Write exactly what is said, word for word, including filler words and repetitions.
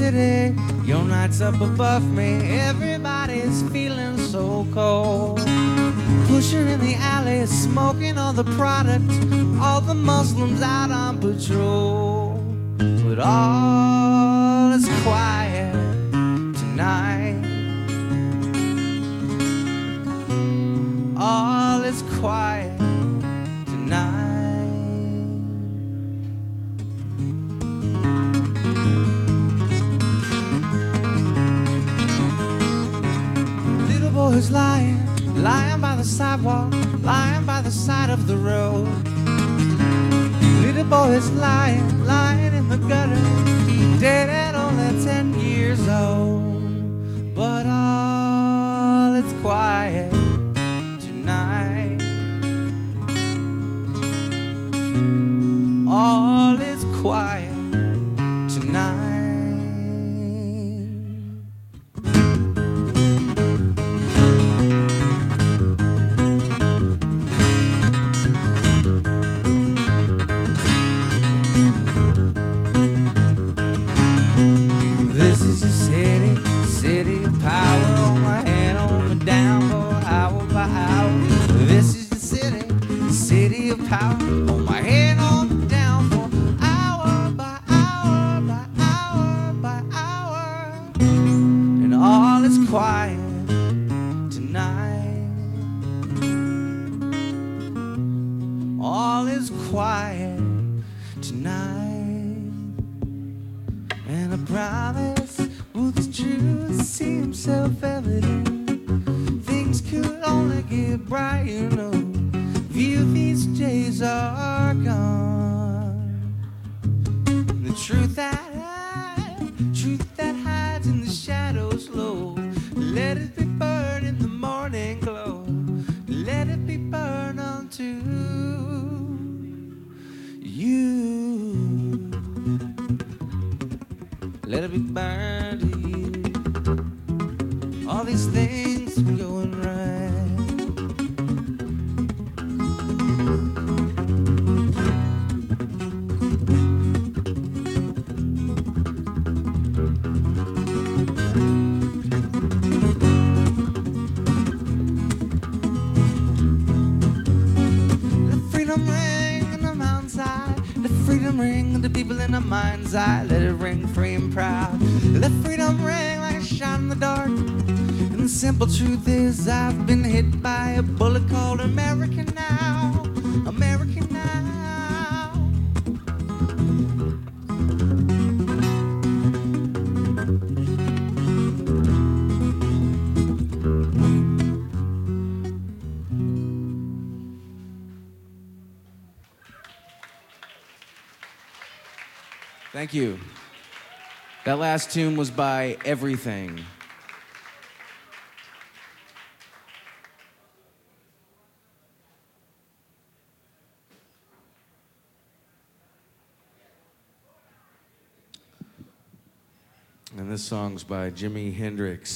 city, your night's up above me. Everybody's feeling so cold. Pushing in the alley, smoking all the product, all the Muslims out on patrol. But all is quiet tonight. All is quiet tonight. Little boy's lying, lying by the sidewalk, lying by the side of the road. Little boy is lying, lying in the gutter, dead at only ten years old. But all is quiet tonight. All is quiet tonight. This is a city, city of power. On my hand, on me down for hour by hour. This is the city, city of power. On my hand, on me down for hour by hour by hour by hour. And all is quiet tonight. All is quiet tonight. And I promise, well, the truth seems self-evident. Things could only get bright, you know. Few these days are gone. The truth that hides, truth that hides in the shadows low. Let it be burned in the morning glow. Let it be burned unto you. Let it be burned to you. All these things are going right. Let freedom ring in the mountainside. Let freedom ring in the people in our mind's eye. Let it ring free and proud. Let freedom ring like a shot in the dark. And the simple truth is I've been hit by a bullet called America now. America now. Thank you. That last tune was by Everything. And this song's by Jimi Hendrix.